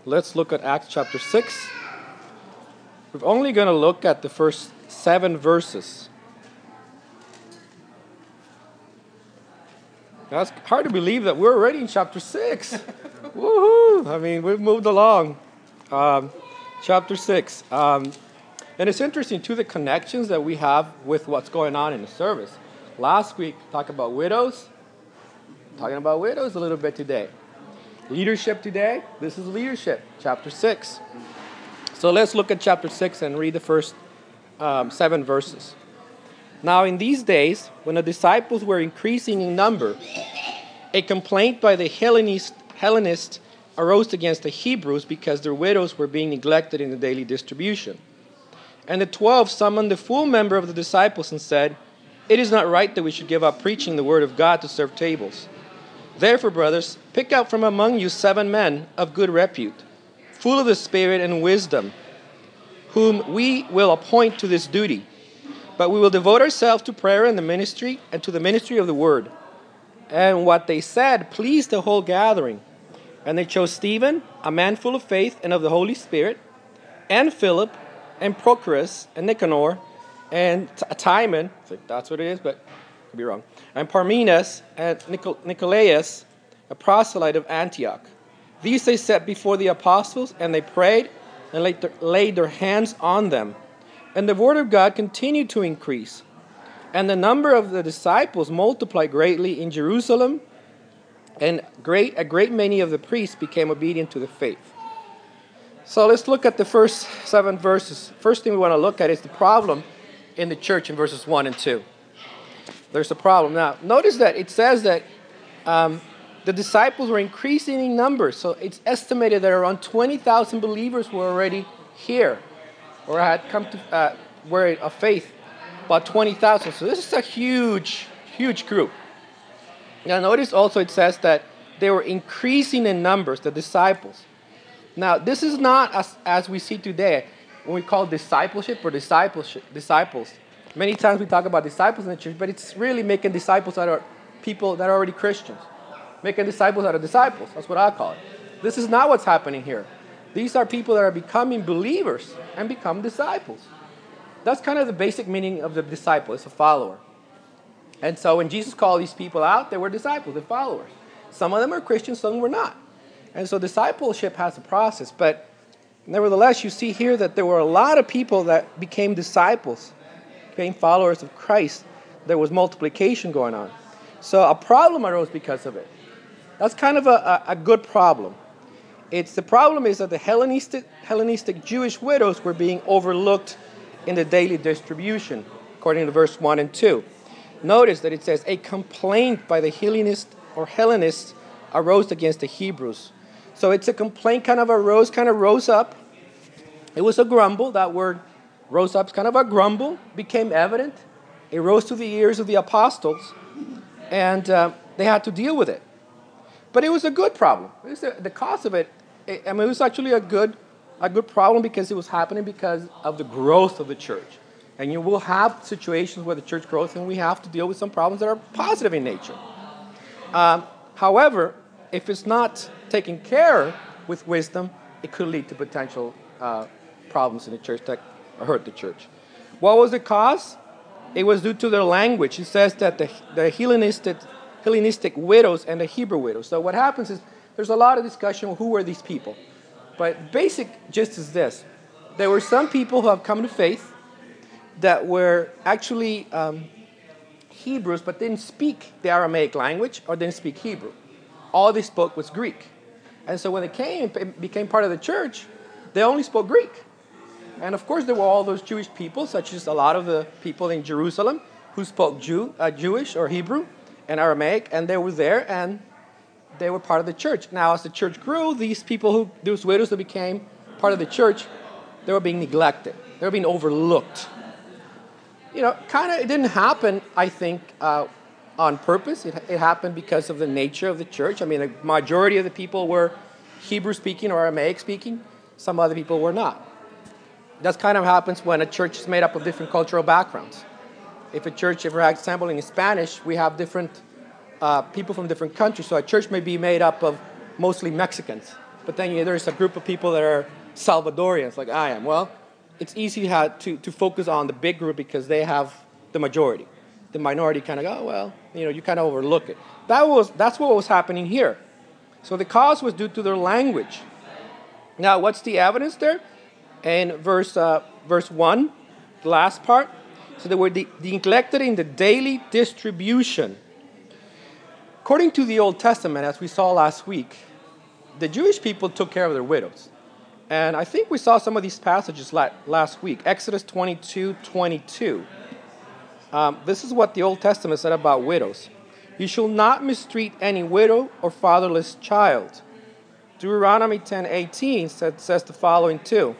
Let's look at Acts chapter 6. We're only going to look at the first 7 verses. Now, it's hard to believe that we're already in chapter 6. Woohoo! I mean, we've moved along. Chapter 6. And it's interesting, too, the connections that we have with what's going on in the service. Last week, talked about widows. Talking about widows a little bit today. Leadership today. This is leadership, chapter 6. So let's look at chapter 6 and read the first 7 verses. Now in these days, when the disciples were increasing in number, a complaint by the Hellenists arose against the Hebrews because their widows were being neglected in the daily distribution. And the 12 summoned the full number of the disciples and said, "It is not right that we should give up preaching the word of God to serve tables. Therefore, brothers, pick out from among you 7 men of good repute, full of the Spirit and wisdom, whom we will appoint to this duty. But we will devote ourselves to prayer and the ministry and to the ministry of the word." And what they said pleased the whole gathering. And they chose Stephen, a man full of faith and of the Holy Spirit, and Philip, and Prochorus, and Nicanor, and Timon, I think that's what it is, but I could be wrong, and Parmenas, and Nicolaus, a proselyte of Antioch. These they set before the apostles, and they prayed and laid their hands on them. And the word of God continued to increase. And the number of the disciples multiplied greatly in Jerusalem, and a great many of the priests became obedient to the faith. So let's look at the first 7 verses. First thing we want to look at is the problem in the church in verses 1 and 2. There's a problem. Now, notice that it says that the disciples were increasing in numbers. So it's estimated that around 20,000 believers were already here, or had come to were of faith, about 20,000. So this is a huge, huge group. Now notice also it says that they were increasing in numbers, the disciples. Now this is not as we see today, when we call discipleship or disciples. Many times we talk about disciples in the church, but it's really making disciples out of people that are already Christians. Making disciples out of disciples. That's what I call it. This is not what's happening here. These are people that are becoming believers and become disciples. That's kind of the basic meaning of the disciple. It's a follower. And so when Jesus called these people out, they were disciples, they're followers. Some of them are Christians, some were not. And so discipleship has a process. But nevertheless, you see here that there were a lot of people that became disciples, became followers of Christ. There was multiplication going on. So a problem arose because of it. That's kind of a good problem. The problem is that the Hellenistic Jewish widows were being overlooked in the daily distribution, according to verse 1 and 2. Notice that it says, a complaint by the Hellenists arose against the Hebrews. So it's a complaint kind of rose up. It was a grumble. That word rose up, kind of a grumble, became evident. It rose to the ears of the apostles, and they had to deal with it. But it was a good problem. The cause of it, it was actually a good problem because it was happening because of the growth of the church. And you will have situations where the church grows and we have to deal with some problems that are positive in nature. However, if it's not taken care of with wisdom, it could lead to potential problems in the church that hurt the church. What was the cause? It was due to their language. It says that the Hellenistic widows and the Hebrew widows. So what happens is there's a lot of discussion on who were these people. But basic gist is this. There were some people who have come to faith that were actually Hebrews but didn't speak the Aramaic language or didn't speak Hebrew. All they spoke was Greek. And so when they came and became part of the church, they only spoke Greek. And of course there were all those Jewish people, such as a lot of the people in Jerusalem who spoke Jewish or Hebrew and Aramaic, and they were there and they were part of the church. Now, as the church grew, those widows that became part of the church, they were being neglected. They were being overlooked. It didn't happen, I think, on purpose. It happened because of the nature of the church. I mean, the majority of the people were Hebrew-speaking or Aramaic-speaking. Some other people were not. That kind of happens when a church is made up of different cultural backgrounds. If a church, for example, in Spanish, we have different people from different countries. So a church may be made up of mostly Mexicans. but then there's a group of people that are Salvadorians, like I am. Well, it's easy to focus on the big group because they have the majority. The minority kind of go, oh, well, you kind of overlook it. That's what was happening here. So the cause was due to their language. Now, what's the evidence there? In verse 1, the last part, so they were neglected in the daily distribution. According to the Old Testament, as we saw last week, the Jewish people took care of their widows. And I think we saw some of these passages last week. Exodus 22:22. This is what the Old Testament said about widows. You shall not mistreat any widow or fatherless child. Deuteronomy 10:18 says the following too.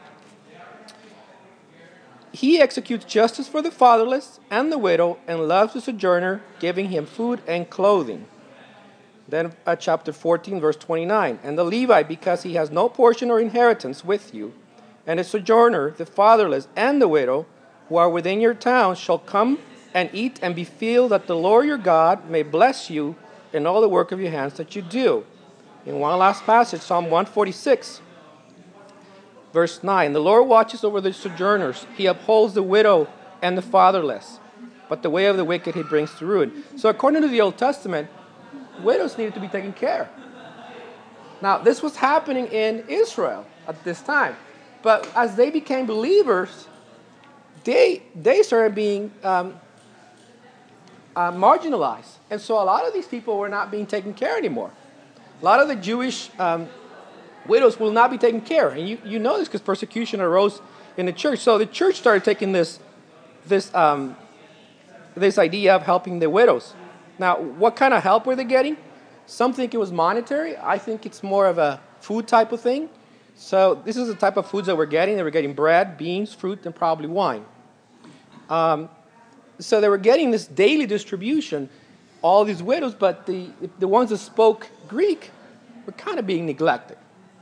He executes justice for the fatherless and the widow and loves the sojourner, giving him food and clothing. Then chapter 14, verse 29. And the Levite, because he has no portion or inheritance with you, and the sojourner, the fatherless, and the widow, who are within your town, shall come and eat and be filled, that the Lord your God may bless you in all the work of your hands that you do. In one last passage, Psalm 146, verse 9. The Lord watches over the sojourners. He upholds the widow and the fatherless. But the way of the wicked he brings to ruin. So according to the Old Testament, widows needed to be taken care of. Now, this was happening in Israel at this time. But as they became believers, they started being marginalized. And so a lot of these people were not being taken care of anymore. A lot of the Jewish widows will not be taken care of. And you know this because persecution arose in the church. So the church started taking this idea of helping the widows. Now, what kind of help were they getting? Some think it was monetary. I think it's more of a food type of thing. So this is the type of foods that we're getting. They were getting bread, beans, fruit, and probably wine. So they were getting this daily distribution, all these widows, but the ones that spoke Greek were kind of being neglected.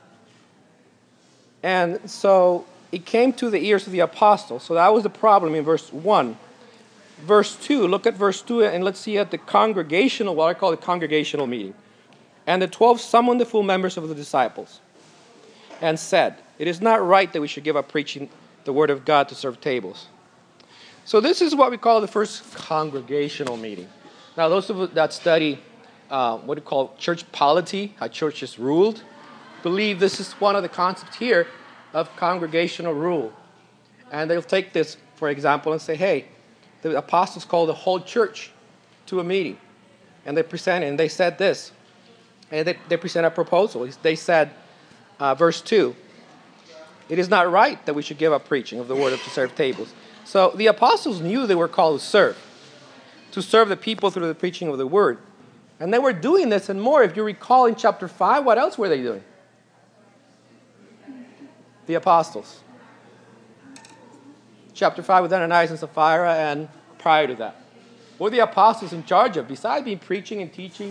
And so it came to the ears of the apostles. So that was the problem in verse 1. Verse 2, look at verse 2, and let's see at the congregational, what I call the congregational meeting. And the 12 summoned the full members of the disciples and said, it is not right that we should give up preaching the word of God to serve tables. So this is what we call the first congregational meeting. Now, those of us that study what we call church polity, how church is ruled, believe this is one of the concepts here of congregational rule. And they'll take this, for example, and say, hey, the apostles called the whole church to a meeting. And they presented, and they said this. And they present a proposal. They said, verse 2, it is not right that we should give up preaching of the word to serve tables. So the apostles knew they were called to serve the people through the preaching of the word. And they were doing this and more. If you recall in chapter 5, what else were they doing? The apostles. Chapter 5 with Ananias and Sapphira, and prior to that. What were the apostles in charge of, besides being preaching and teaching?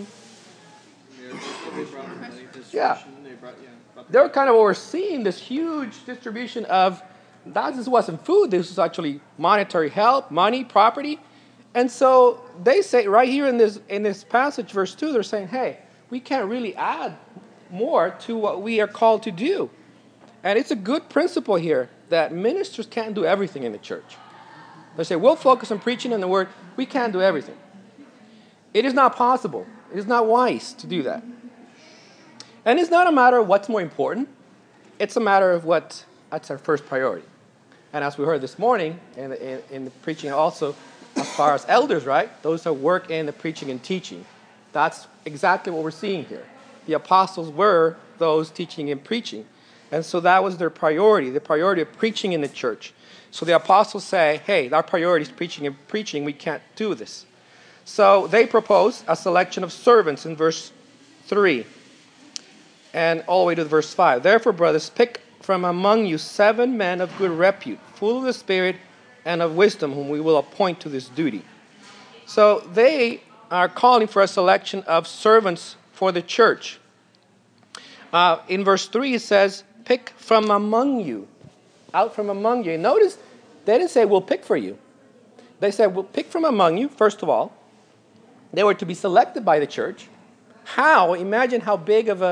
They were kind of overseeing this huge distribution of, this wasn't food, this was actually monetary help, money, property. And so they say right here in this passage, verse 2, they're saying, hey, we can't really add more to what we are called to do. And it's a good principle here that ministers can't do everything in the church. They say, we'll focus on preaching and the word. We can't do everything. It is not possible. It is not wise to do that. And it's not a matter of what's more important. It's a matter of that's our first priority. And as we heard this morning in the preaching also, as far as elders, right? Those that work in the preaching and teaching. That's exactly what we're seeing here. The apostles were those teaching and preaching. And so that was their priority, the priority of preaching in the church. So the apostles say, hey, our priority is preaching and preaching. We can't do this. So they propose a selection of servants in verse 3 and all the way to verse 5. Therefore, brothers, pick from among you 7 men of good repute, full of the Spirit and of wisdom, whom we will appoint to this duty. So they are calling for a selection of servants for the church. In verse 3 it says, pick from among you. Out from among you. Notice, they didn't say, we'll pick for you. They said, we'll pick from among you, first of all. They were to be selected by the church. How? Imagine how big of a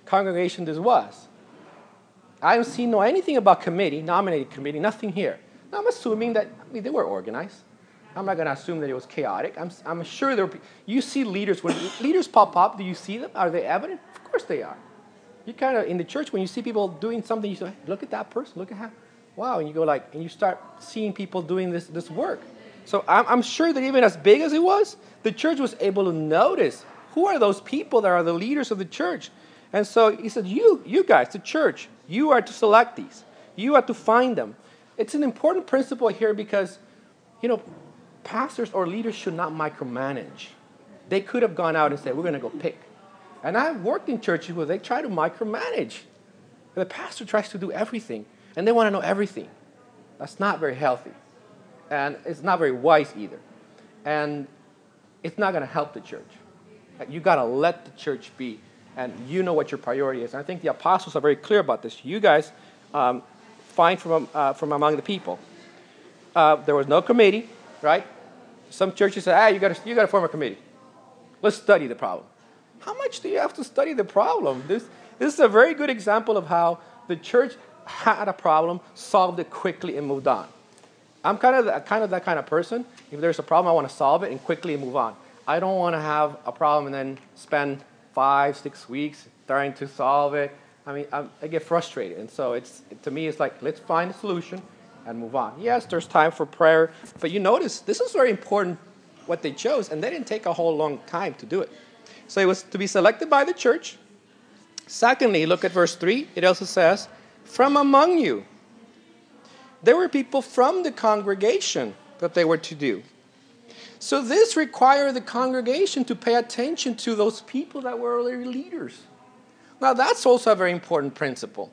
congregation this was. I don't see anything about committee, nominated committee, nothing here. Now, I'm assuming that they were organized. I'm not going to assume that it was chaotic. I'm sure there were. You see leaders when leaders pop up. Do you see them? Are they evident? Of course they are. You kind of in the church when you see people doing something, you say, hey, "Look at that person. Look at how." Wow, and you go and you start seeing people doing this work. So I'm sure that even as big as it was, the church was able to notice who are those people that are the leaders of the church. And so he said, you guys, the church, you are to select these. You are to find them. It's an important principle here because, pastors or leaders should not micromanage. They could have gone out and said, we're going to go pick. And I've worked in churches where they try to micromanage. The pastor tries to do everything, and they want to know everything. That's not very healthy. And it's not very wise either. And it's not going to help the church. You got to let the church be. And you know what your priority is. And I think the apostles are very clear about this. You guys find from among the people. There was no committee, right? Some churches say, you got to form a committee. Let's study the problem. How much do you have to study the problem? This is a very good example of how the church had a problem, solved it quickly, and moved on. I'm kind of that kind of person. If there's a problem, I want to solve it and quickly move on. I don't want to have a problem and then spend 5-6 weeks trying to solve it. I mean, I get frustrated. And so to me, it's like, let's find a solution and move on. Yes, there's time for prayer. But you notice, this is very important, what they chose. And they didn't take a whole long time to do it. So it was to be selected by the church. Secondly, look at verse 3. It also says, from among you. There were people from the congregation that they were to do. So this required the congregation to pay attention to those people that were already leaders. Now that's also a very important principle.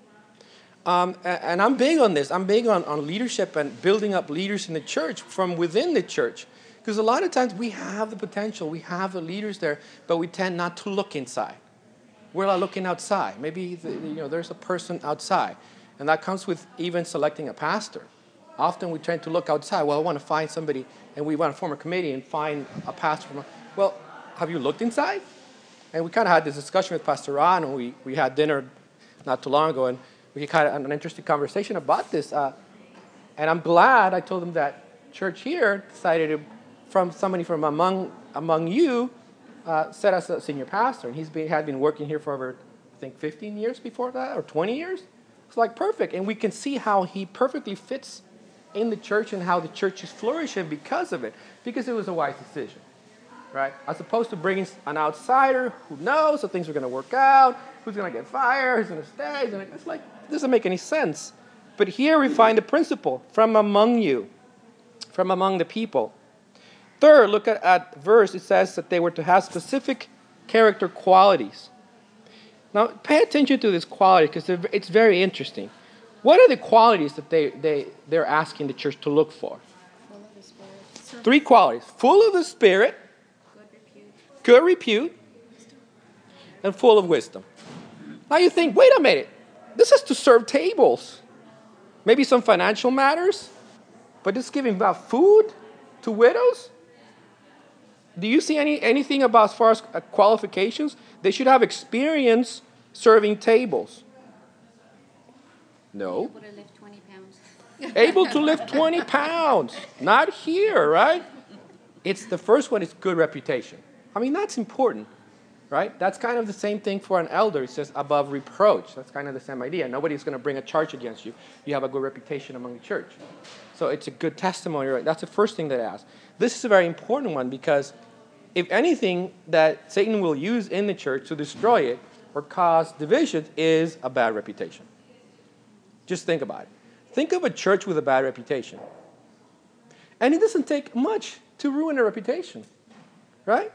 And I'm big on this. I'm big on leadership and building up leaders in the church from within the church. Because a lot of times we have the potential, we have the leaders there, but we tend not to look inside. We're not looking outside. Maybe there's a person outside. And that comes with even selecting a pastor. Often we tend to look outside. Well, I want to find somebody, and we want to form a committee and find a pastor. Well, have you looked inside? And we kind of had this discussion with Pastor Ron, and we had dinner not too long ago, and we had an interesting conversation about this. And I'm glad I told him that church here decided to, from somebody from among you, set us a senior pastor. And had been working here for over, I think, 15 years before that, or 20 years. It's like perfect. And we can see how he perfectly fits in the church and how the church is flourishing because of it. Because it was a wise decision, right? As opposed to bringing an outsider who knows that things are going to work out, who's going to get fired, who's going to stay. It's like, it doesn't make any sense. But here we find the principle, from among you, from among the people. Third, look at verse. It says that they were to have specific character qualities. Now, pay attention to this quality because it's very interesting. What are the qualities that they're asking the church to look for? Full of the Spirit. 3 qualities. Full of the Spirit, good repute, and full of wisdom. Now you think, wait a minute. This is to serve tables. Maybe some financial matters, but it's giving about food to widows? Do you see anything about as far as qualifications? They should have experience serving tables. No. Able to lift 20 pounds. Able to lift 20 pounds. Not here, right? It's the first one is good reputation. I mean, that's important, right? That's kind of the same thing for an elder. It says above reproach. That's kind of the same idea. Nobody's going to bring a charge against you. You have a good reputation among the church. So it's a good testimony, right? That's the first thing that I ask. This is a very important one because if anything that Satan will use in the church to destroy it or cause division is a bad reputation. Just think about it. Think of a church with a bad reputation. And it doesn't take much to ruin a reputation, right?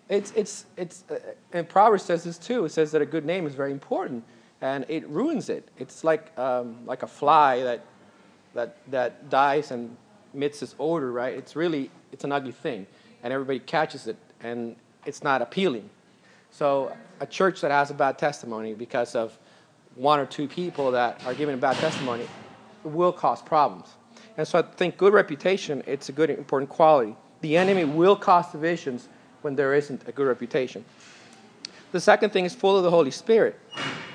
And Proverbs says this too. It says that a good name is very important, and it ruins it. It's like a fly that dies and emits this odor, right? It's an ugly thing, and everybody catches it, and it's not appealing. So a church that has a bad testimony because of 1 or 2 people that are giving a bad testimony will cause problems. And so I think good reputation, it's a good, important quality. The enemy will cause divisions when there isn't a good reputation. The second thing is full of the Holy Spirit.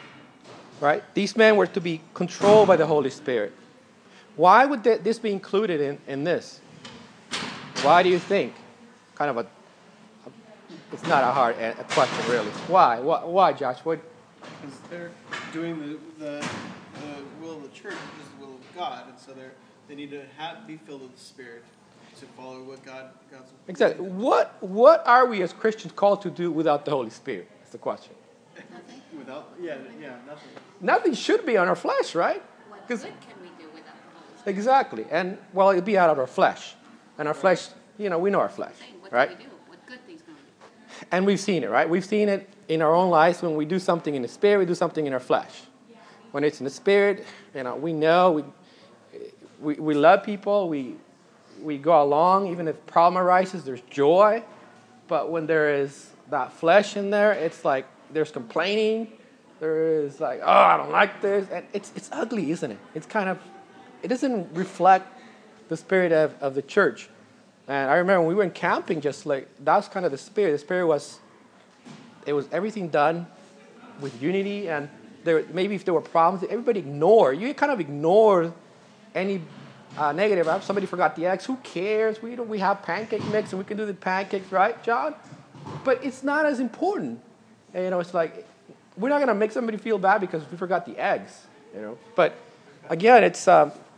right? These men were to be controlled by the Holy Spirit. Why would this be included in this? Why do you think? Kind of it's not a hard a question, really. Why? Why, Josh? What? Because they're doing the will of the church, which is the will of God, and so they need to be filled with the Spirit to follow what God's. Exactly. What are we as Christians called to do without the Holy Spirit? That's the question. Nothing. Nothing. Nothing should be on our flesh, right? What good can we do without the Holy Spirit? Exactly. And, well, it'd be out of our flesh. And our flesh, we know our flesh, right? What can we do? What good things can we do? And we've seen it, right? We've seen it in our own lives. When we do something in the Spirit, we do something in our flesh. When it's in the Spirit, we know, we love people, we go along, even if problem arises, there's joy. But when there is that flesh in there, it's like there's complaining. There is like, oh, I don't like this. And it's ugly, isn't it? It's kind of, it doesn't reflect the spirit of the church. And I remember when we went camping, just like, that was kind of the spirit. The spirit was everything done with unity. And maybe if there were problems, everybody ignored. You kind of ignore any negative. Somebody forgot the eggs. Who cares? We have pancake mix and we can do the pancakes, right, John? But it's not as important. And, it's like, we're not going to make somebody feel bad because we forgot the eggs, But again, it's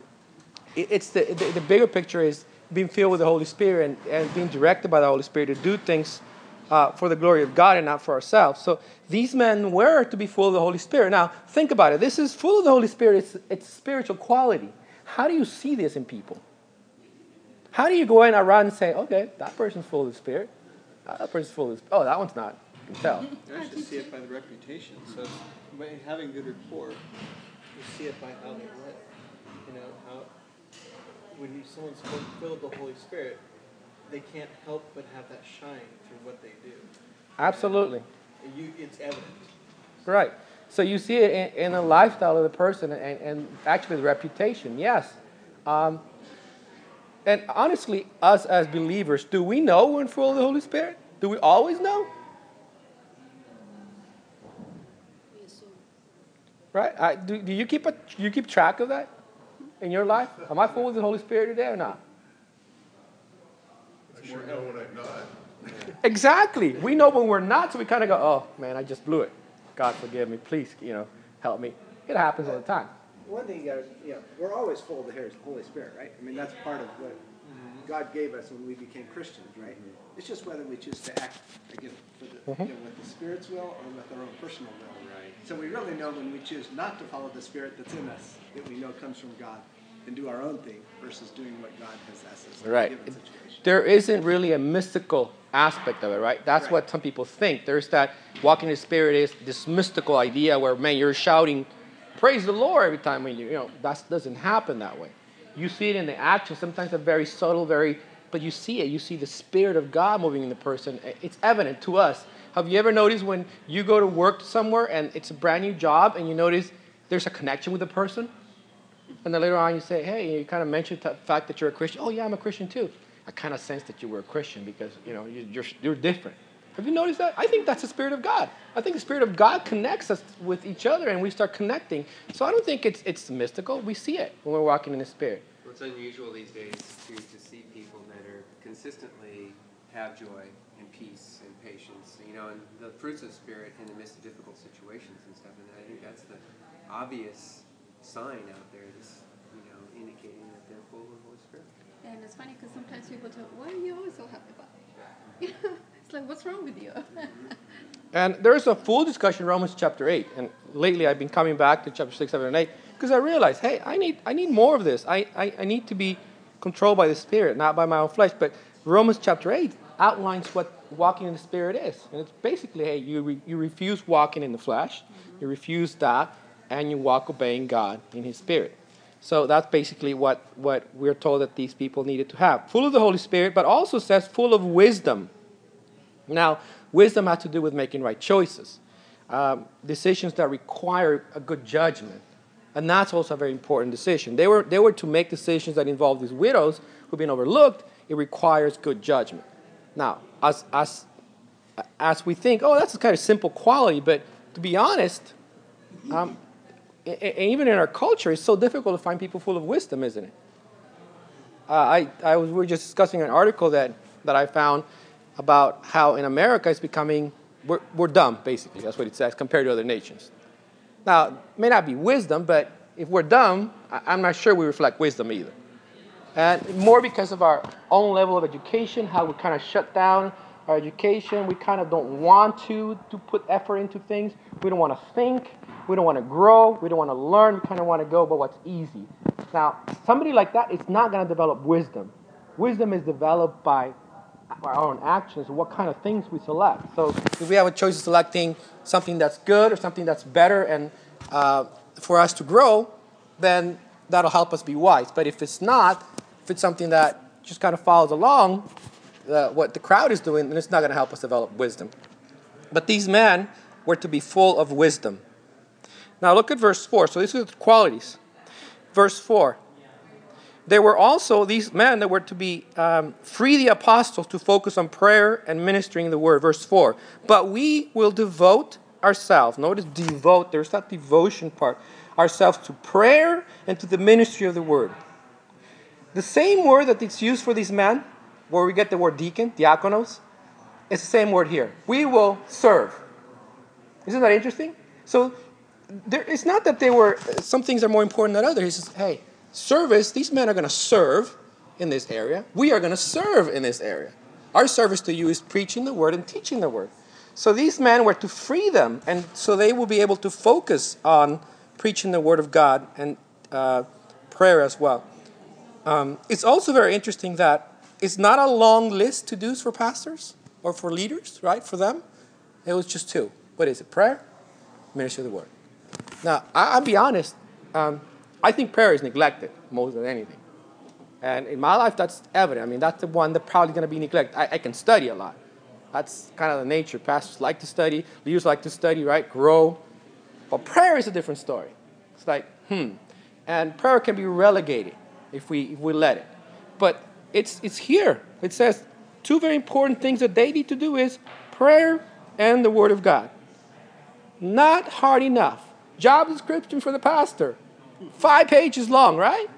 the bigger picture is being filled with the Holy Spirit and being directed by the Holy Spirit to do things for the glory of God and not for ourselves. So these men were to be full of the Holy Spirit. Now, think about it. This is full of the Holy Spirit. It's spiritual quality. How do you see this in people? How do you go in around and say, okay, that person's full of the Spirit. That person's full of the Spirit. Oh, that one's not. You can tell. You actually see it by the reputation. So by having good rapport, you see it by how they live. How when someone's filled with the Holy Spirit, they can't help but have that shine through what they do. Absolutely. It's evident. Right. So you see it in the lifestyle of the person and actually the reputation, yes. And honestly, us as believers, do we know when we're full of the Holy Spirit? Do we always know? We assume. Right? Do you keep track of that in your life? Am I full with the Holy Spirit today or not? I sure know when I'm not. Exactly. We know when we're not, so we kind of go, oh, man, I just blew it. God forgive me. Please, help me. It happens all the time. One thing you got we're always full of the Holy Spirit, right? I mean, that's part of what God gave us when we became Christians, right? It's just whether we choose to act, again, with the Spirit's will or with our own personal will. Right. So we really know when we choose not to follow the Spirit that's in us, that we know comes from God, and do our own thing versus doing what God has asked us to right. do in a given situation. There isn't really a mystical aspect of it, right? That's what some people think. There's that walking in the Spirit is this mystical idea where, man, you're shouting, praise the Lord every time when that doesn't happen that way. You see it in the action. Sometimes it's very subtle, but you see it. You see the Spirit of God moving in the person. It's evident to us. Have you ever noticed when you go to work somewhere and it's a brand new job and you notice there's a connection with the person? And then later on you say, hey, you kind of mentioned the fact that you're a Christian. Oh, yeah, I'm a Christian too. I kind of sense that you were a Christian because, you're different. Have you noticed that? I think that's the Spirit of God. I think the Spirit of God connects us with each other and we start connecting. So I don't think it's mystical. We see it when we're walking in the Spirit. Well, it's unusual these days to see people that are consistently have joy and peace and patience, and the fruits of the Spirit in the midst of difficult situations and stuff. And I think that's the obvious sign out there that's, indicating that they're full of the Holy Spirit. And it's funny because sometimes people tell, why are you always so happy about it? It's like, what's wrong with you? And there's a full discussion in Romans chapter 8. And lately I've been coming back to chapter 6, 7, and 8 because I realized, hey, I need more of this. I need to be controlled by the Spirit, not by my own flesh. But Romans chapter 8 outlines what walking in the Spirit is. And it's basically, hey, you refuse walking in the flesh, you refuse that, and you walk obeying God in His Spirit. So that's basically what we're told that these people needed to have. Full of the Holy Spirit, but also says full of wisdom. Now, wisdom has to do with making right choices. Decisions that require a good judgment. And that's also a very important decision. They were to make decisions that involve these widows who've been overlooked. It requires good judgment. Now, as we think, oh, that's a kind of simple quality, but to be honest, even in our culture, it's so difficult to find people full of wisdom, isn't it? We were just discussing an article that I found about how in America it's becoming, we're dumb, basically. That's what it says, compared to other nations. Now, it may not be wisdom, but if we're dumb, I'm not sure we reflect wisdom either. And more because of our own level of education, how we kind of shut down our education. We kind of don't want to put effort into things. We don't want to think. We don't want to grow. We don't want to learn. We kind of want to go by what's easy. Now, somebody like that is not going to develop wisdom. Wisdom is developed by our own actions, what kind of things we select. So if we have a choice of selecting something that's good or something that's better and for us to grow, then that'll help us be wise. But if it's not, if it's something that just kind of follows along what the crowd is doing, then it's not going to help us develop wisdom. But these men were to be full of wisdom. Now look at verse 4. So these are the qualities. Verse 4. There were also these men that were to be free the apostles to focus on prayer and ministering the word. Verse 4. But we will devote ourselves. Notice devote. There's that devotion part. Ourselves to prayer and to the ministry of the word. The same word that is used for these men, where we get the word deacon, diakonos, it's the same word here. We will serve. Isn't that interesting? So it's not that some things are more important than others. He says, hey, service, these men are going to serve in this area. We are going to serve in this area. Our service to you is preaching the word and teaching the word. So these men were to free them, and so they will be able to focus on preaching the word of God and prayer as well. It's also very interesting that it's not a long list to do's for pastors or for leaders, right, for them. It was just two. What is it? Prayer, ministry of the word. Now, I'll be honest. I think prayer is neglected more than anything. And in my life, that's evident. I mean, that's the one that's probably going to be neglected. I can study a lot. That's kind of the nature. Pastors like to study. Leaders like to study, right? Grow. But prayer is a different story. It's like, And prayer can be relegated if we let it. But it's here. It says two very important things that they need to do is prayer and the word of God. Not hard enough. Job description for the pastor. 5 pages long, right?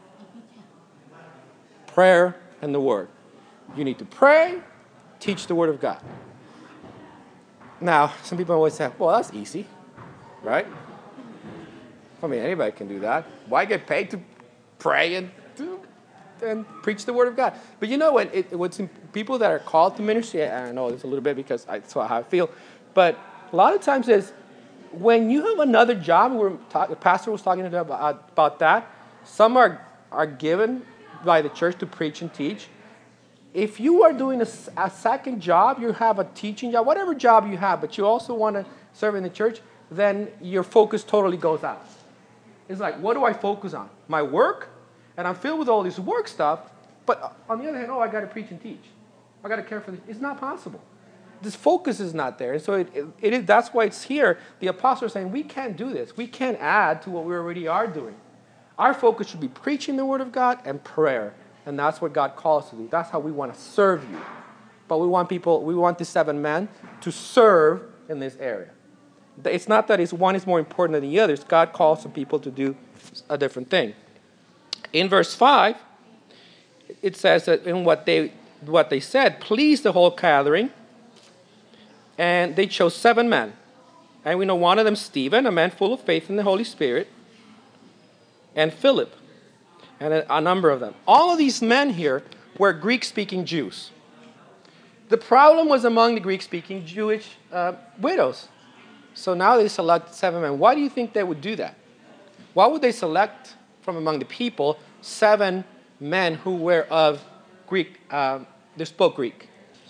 Prayer and the word. You need to pray, teach the word of God. Now, some people always say, well, that's easy, right? I mean, anybody can do that. Why get paid to pray and preach the word of God? But you know what's people that are called to ministry, I know this a little bit because that's how I feel, but a lot of times is when you have another job, the pastor was talking about that, some are given by the church to preach and teach. If you are doing a second job, you have a teaching job, whatever job you have, but you also want to serve in the church, then your focus totally goes out. It's like, what do I focus on? My work? And I'm filled with all this work stuff, but on the other hand, I got to preach and teach. I got to care for this. It's not possible. This focus is not there. And so that's why it's here. The apostles are saying, we can't do this. We can't add to what we already are doing. Our focus should be preaching the word of God and prayer. And that's what God calls us to do. That's how we want to serve you. But we want the 7 men to serve in this area. It's not that one is more important than the others. God calls some people to do a different thing. In verse 5, it says that in what they said pleased the whole gathering. And they chose 7 men. And we know one of them, Stephen, a man full of faith in the Holy Spirit. And Philip. And a number of them. All of these men here were Greek-speaking Jews. The problem was among the Greek-speaking Jewish widows. So now they select 7 men. Why do you think they would do that? Why would they select from among the people 7 men who were of Greek, they spoke Greek?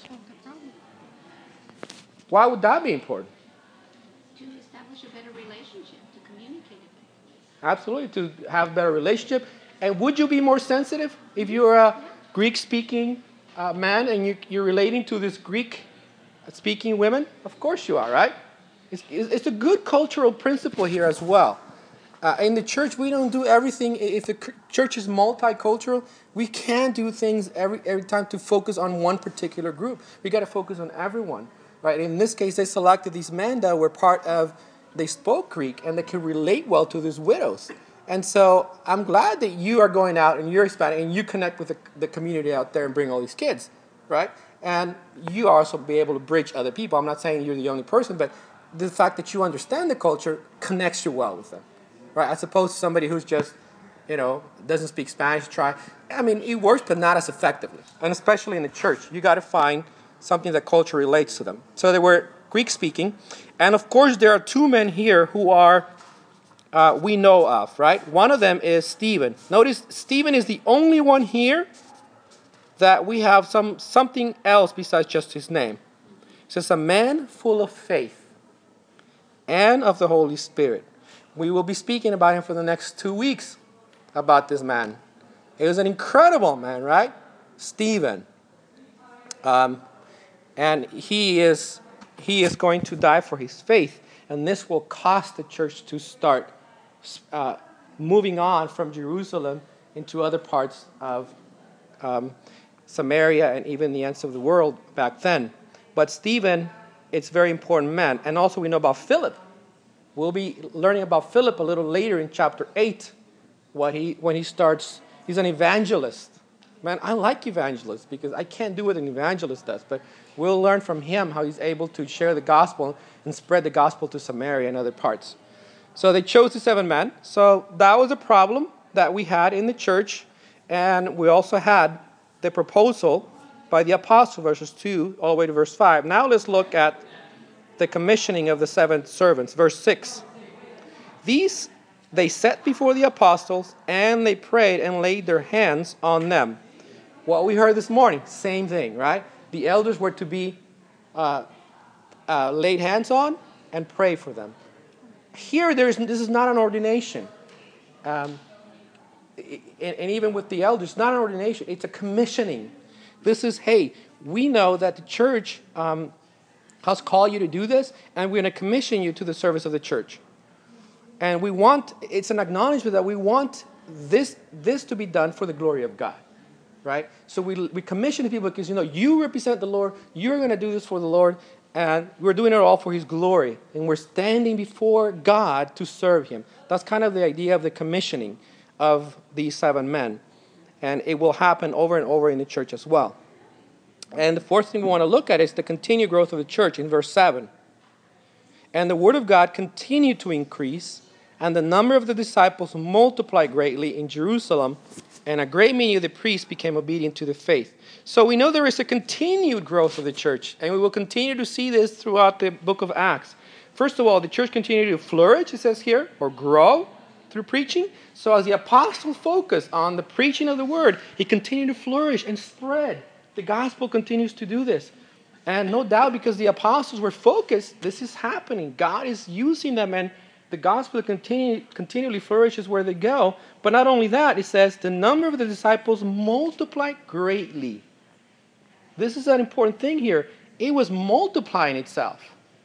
Why would that be important? To establish a better relationship, to communicate it. Absolutely, to have a better relationship. And would you be more sensitive if you're a Greek-speaking man and you're relating to this Greek-speaking women? Of course you are, right? It's a good cultural principle here as well. In the church, we don't do everything. If the church is multicultural, we can't do things every time to focus on one particular group. We got to focus on everyone. Right? In this case, they selected these men that were part of they spoke Greek and they could relate well to these widows. And so I'm glad that you are going out and you're Hispanic and you connect with the community out there and bring all these kids, right? And you also be able to bridge other people. I'm not saying you're the only person, but the fact that you understand the culture connects you well with them, right? As opposed to somebody who's just, doesn't speak Spanish, it works, but not as effectively. And especially in the church, you got to find something that culture relates to them. So they were Greek speaking. And of course, there are two men here who are, we know of, right? One of them is Stephen. Notice, Stephen is the only one here that we have something else besides just his name. It says, a man full of faith and of the Holy Spirit. We will be speaking about him for the next 2 weeks, about this man. He was an incredible man, right? Stephen. And he is going to die for his faith. And this will cost the church to start moving on from Jerusalem into other parts of Samaria and even the ends of the world back then. But Stephen, it's a very important man. And also we know about Philip. We'll be learning about Philip a little later in chapter 8. When he starts, he's an evangelist. Man, I like evangelists because I can't do what an evangelist does. But we'll learn from him how he's able to share the gospel and spread the gospel to Samaria and other parts. So they chose the 7 men. So that was a problem that we had in the church. And we also had the proposal by the apostle, verses 2 all the way to verse 5. Now let's look at the commissioning of the 7 servants. Verse 6. These they set before the apostles, and they prayed and laid their hands on them. What we heard this morning, same thing, right? The elders were to be laid hands on and pray for them. Here, this is not an ordination. And even with the elders, it's not an ordination. It's a commissioning. This is, hey, we know that the church has called you to do this, and we're going to commission you to the service of the church. And it's an acknowledgement that we want this to be done for the glory of God, right? So we commission the people because, you represent the Lord. You're going to do this for the Lord. And we're doing it all for His glory. And we're standing before God to serve Him. That's kind of the idea of the commissioning of these 7 men. And it will happen over and over in the church as well. And the fourth thing we want to look at is the continued growth of the church in verse 7. And the word of God continued to increase, and the number of the disciples multiplied greatly in Jerusalem, and a great many of the priests became obedient to the faith. So we know there is a continued growth of the church, and we will continue to see this throughout the book of Acts. First of all, the church continued to flourish, it says here, or grow through preaching. So as the apostle focused on the preaching of the word, he continued to flourish and spread. The gospel continues to do this. And no doubt because the apostles were focused, this is happening. God is using them, and the gospel continually flourishes where they go. But not only that, it says, the number of the disciples multiplied greatly. This is an important thing here. It was multiplying itself.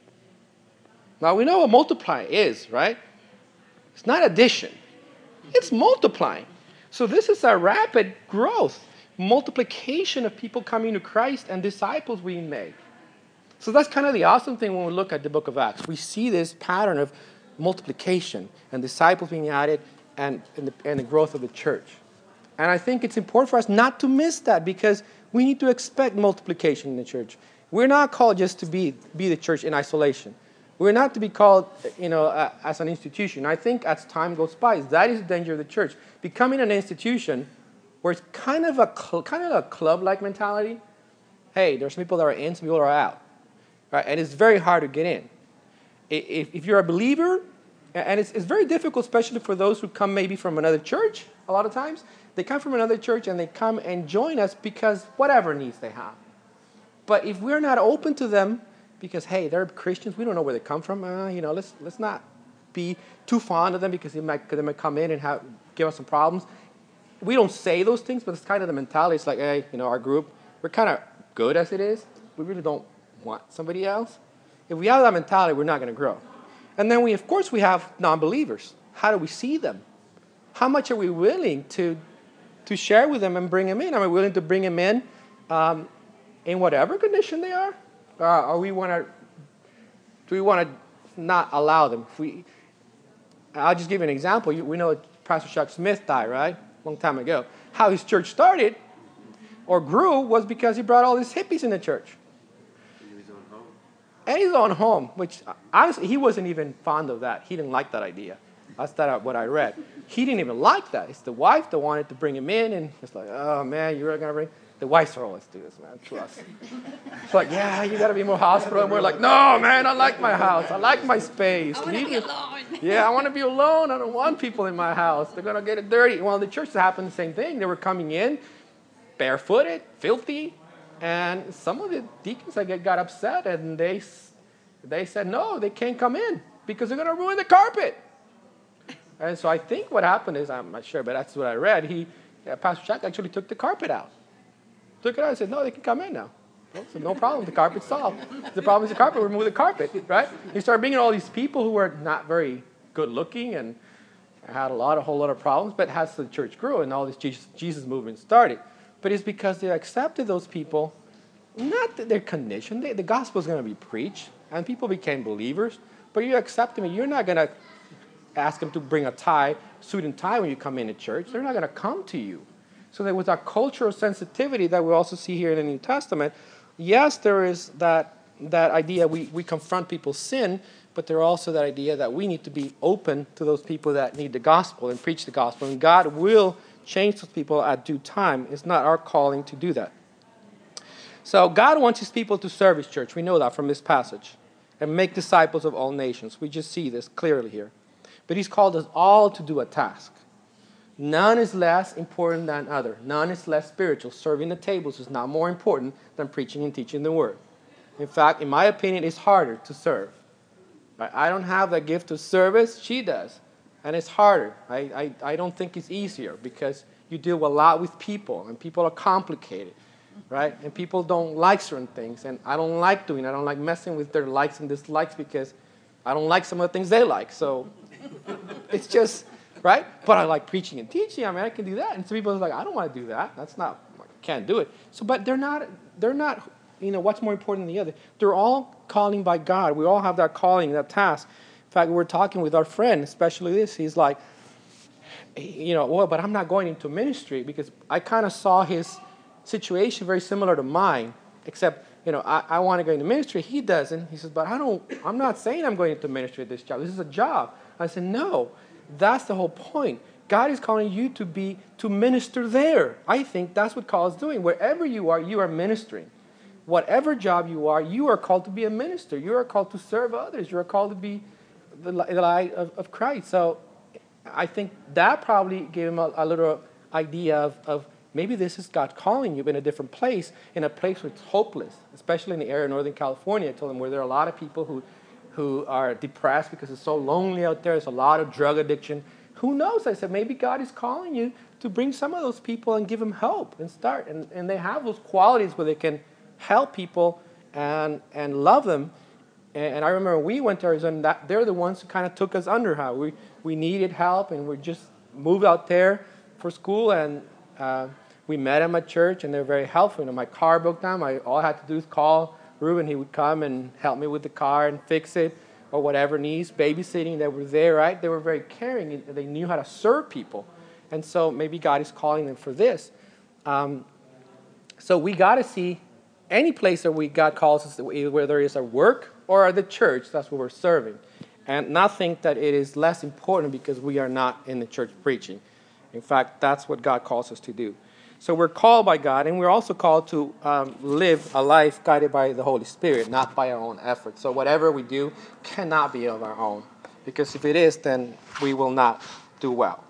Now, we know what multiply is, right? It's not addition. It's multiplying. So this is a rapid growth, multiplication of people coming to Christ and disciples being made. So that's kind of the awesome thing when we look at the book of Acts. We see this pattern of multiplication and disciples being added and the growth of the church. And I think it's important for us not to miss that because we need to expect multiplication in the church. We're not called just to be the church in isolation. We're not to be called, as an institution. I think as time goes by, that is the danger of the church. Becoming an institution where it's kind of a club-like mentality. Hey, there's some people that are in, some people that are out. Right? And it's very hard to get in. If you're a believer, and it's very difficult, especially for those who come maybe from another church, a lot of times. They come from another church and they come and join us because whatever needs they have. But if we're not open to them, because, hey, they're Christians, we don't know where they come from, let's not be too fond of them because they might come in and give us some problems. We don't say those things, but it's kind of the mentality. It's like, hey, our group, we're kind of good as it is. We really don't want somebody else. If we have that mentality, we're not going to grow. And then we have non-believers. How do we see them? How much are we willing to share with them and bring them in? Are we willing to bring them in whatever condition they are? Do we want to not allow them. I'll just give you an example. We know Pastor Chuck Smith died, right? A long time ago. How his church started or grew was because he brought all these hippies in the church. And his own home, which honestly, he wasn't even fond of that. He didn't like that idea. That's what I read. He didn't even like that. It's the wife that wanted to bring him in, and it's like, oh, man, you're going to bring... The wives are always do this, man, to us. It's like, yeah, you got to be more hospitable. And we're like, no, man, I like my house. I like my space. I want to be alone. Yeah, I want to be alone. I don't want people in my house. They're going to get it dirty. Well, the church happened the same thing. They were coming in barefooted, filthy, and some of the deacons got upset, and they said, no, they can't come in because they're going to ruin the carpet. And so I think what happened is, I'm not sure, but that's what I read. Pastor Chuck actually took the carpet out. Took it out and said, no, they can come in now. Well, so no problem, the carpet's solved. The problem is the carpet, remove the carpet, right? He started bringing all these people who were not very good looking and had a whole lot of problems, but as the church grew and all this Jesus movement started. But it's because they accepted those people, not that they're conditioned. The gospel is going to be preached, and people became believers, but you accept them, and you're not going to ask them to bring a suit and tie when you come into church. They're not going to come to you. So there was a cultural sensitivity that we also see here in the New Testament. Yes, there is that idea we confront people's sin, but there's also that idea that we need to be open to those people that need the gospel and preach the gospel. And God will change those people at due time. It's not our calling to do that. So God wants his people to serve his church. We know that from this passage. And make disciples of all nations. We just see this clearly here. But he's called us all to do a task. None is less important than other. None is less spiritual. Serving the tables is not more important than preaching and teaching the word. In fact, in my opinion, it's harder to serve. I don't have that gift of service. She does. And it's harder. I don't think it's easier because you deal a lot with people, and people are complicated, right? And people don't like certain things, and I don't like doing it. I don't like messing with their likes and dislikes because I don't like some of the things they like. So it's just... right? But I like preaching and teaching. I mean, I can do that. And some people are like, I don't want to do that. That's not, I can't do it. So, but they're not, what's more important than the other? They're all calling by God. We all have that calling, that task. In fact, we were talking with our friend, especially this. He's like, but I'm not going into ministry because I kind of saw his situation very similar to mine, except, I want to go into ministry. He doesn't. He says, but I'm not saying I'm going into ministry at this job. This is a job. I said, no. That's the whole point. God is calling you to minister there. I think that's what Paul is doing. Wherever you are ministering. Whatever job you are called to be a minister. You are called to serve others. You are called to be the light of Christ. So I think that probably gave him a little idea of maybe this is God calling you in a different place, in a place where it's hopeless, especially in the area of Northern California. I told him where there are a lot of people who are depressed because it's so lonely out there. There's a lot of drug addiction. Who knows? I said, maybe God is calling you to bring some of those people and give them help and start. And they have those qualities where they can help people and love them. And I remember when we went to Arizona, they're the ones who kind of took us under how we needed help, and we just moved out there for school, and we met them at church, and they're very helpful. My car broke down. All I had to do is call Ruben. He would come and help me with the car and fix it or whatever needs, babysitting. They were there, right? They were very caring. They knew how to serve people. And so maybe God is calling them for this. So we got to see any place that God calls us, whether it's our work or the church, that's what we're serving. And not think that it is less important because we are not in the church preaching. In fact, that's what God calls us to do. So we're called by God, and we're also called to live a life guided by the Holy Spirit, not by our own effort. So whatever we do cannot be of our own, because if it is, then we will not do well.